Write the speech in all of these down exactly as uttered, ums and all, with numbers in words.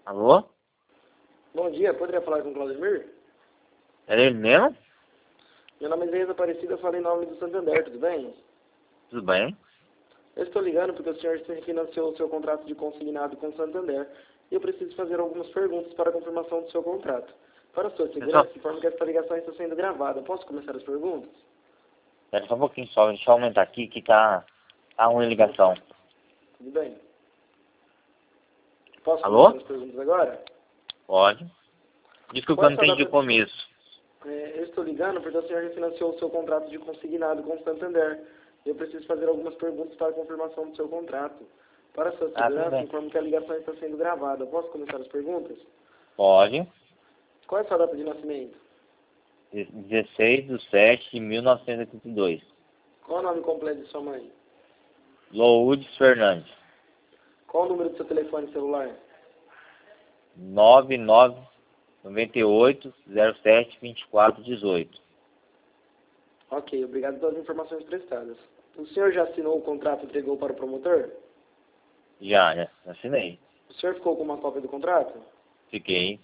Alô? Bom dia, poderia falar com o Claudemir? É ele mesmo? Meu nome é Zé Aparecida, eu falo em nome do Santander, tudo bem? Tudo bem? Eu estou ligando porque o senhor refinanciou o seu contrato de consignado com o Santander e eu preciso fazer algumas perguntas para a confirmação do seu contrato. Para a sua segurança, Só... informo que esta ligação está sendo gravada. Posso começar as perguntas? Espera só um pouquinho só, deixa eu aumentar aqui que tá, tá ruim a ligação. Tudo bem. Posso Alô? começar as perguntas agora? Pode. Desculpa, Qual eu é a não sua entendi o data... começo. É, eu estou ligando porque o senhor refinanciou o seu contrato de consignado com o Santander. Eu preciso fazer algumas perguntas para a confirmação do seu contrato. Para a sua Ah, tudo segurança, bem. informo que a ligação está sendo gravada. Posso começar as perguntas? Pode. Qual é a sua data de nascimento? dezesseis de sete de mil novecentos e oitenta e dois. Qual é o nome completo de sua mãe? Loudes Fernandes. Qual o número do seu telefone celular? nove nove nove oito zero sete dois quatro um oito. Ok, obrigado pelas informações prestadas. O senhor já assinou o contrato e entregou para o promotor? Já, já assinei. O senhor ficou com uma cópia do contrato? Fiquei.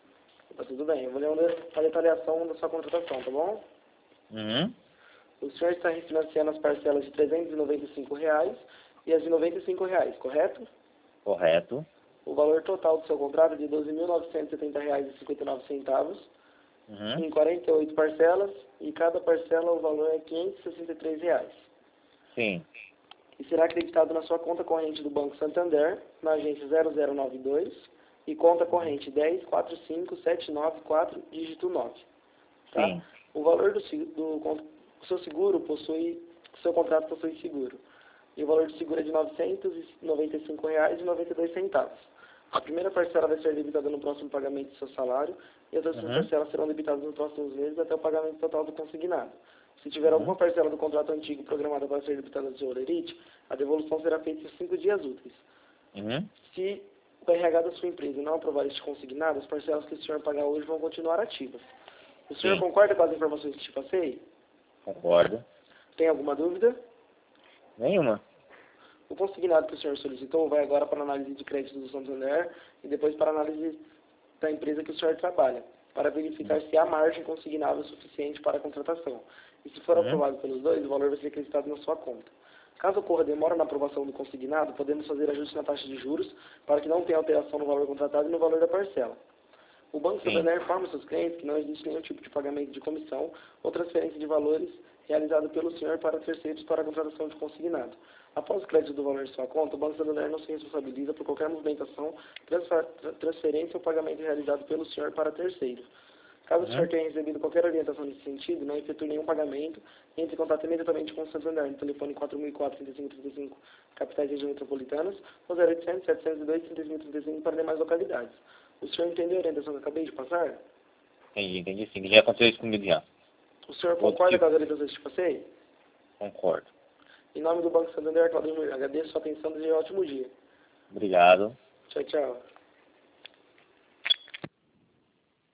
Tá tudo bem, eu vou ler a detalhação da sua contratação, tá bom? Uhum. O senhor está refinanciando as parcelas de trezentos e noventa e cinco reais e as de noventa e cinco reais, correto? Correto. O valor total do seu contrato é de doze mil novecentos e setenta reais e cinquenta e nove centavos, Uhum. em quarenta e oito parcelas, e cada parcela o valor é quinhentos e sessenta e três reais. Sim. E será acreditado na sua conta corrente do Banco Santander, na agência zero zero nove dois, e conta corrente dez quatro cinco sete nove quatro, dígito nove. Tá? Sim. O valor do, se- do, con- o seu seguro possui, o seu contrato possui seguro. E o valor do seguro é de novecentos e noventa e cinco reais e noventa e dois centavos. A primeira parcela vai ser debitada no próximo pagamento do seu salário e as outras Uhum. parcelas serão debitadas nos próximos meses até o pagamento total do consignado. Se tiver Uhum. alguma parcela do contrato antigo programada para ser debitada do seu holerite, a devolução será feita em cinco dias úteis. Uhum. Se o R H da sua empresa não aprovar este consignado, as parcelas que o senhor pagar hoje vão continuar ativas. O senhor Sim. concorda com as informações que te passei? Concordo. Tem alguma dúvida? Nenhuma. O consignado que o senhor solicitou vai agora para a análise de crédito do Santander e depois para a análise da empresa que o senhor trabalha, para verificar se há margem consignável suficiente para a contratação. E se for Uhum. aprovado pelos dois, o valor vai ser acreditado na sua conta. Caso ocorra demora na aprovação do consignado, podemos fazer ajuste na taxa de juros para que não tenha alteração no valor contratado e no valor da parcela. O Banco Sim. Santander informa aos seus clientes que não existe nenhum tipo de pagamento de comissão ou transferência de valores realizado pelo senhor para terceiros para a contratação de consignado. Após o crédito do valor em sua conta, o Banco Santander não se responsabiliza por qualquer movimentação, transfer- transferência ou pagamento realizado pelo senhor para terceiro. Caso o senhor Uhum. tenha recebido qualquer orientação nesse sentido, não efetue nenhum pagamento e entre em contato imediatamente com o Santander no telefone quatro mil e quatro, trinta e cinco trinta e cinco, capitais e regiões metropolitanas, ou zero oitocentos, setecentos e dois, trinta e cinco trinta e cinco para demais localidades. O senhor entendeu a orientação que eu acabei de passar? Entendi, entendi sim. Já aconteceu isso comigo já. O senhor Outro concorda tipo. com as orientações que te passei? Concordo. Em nome do Banco Santander, Claudemir, agradeço a sua atenção e desejo um ótimo dia. Obrigado. Tchau, tchau.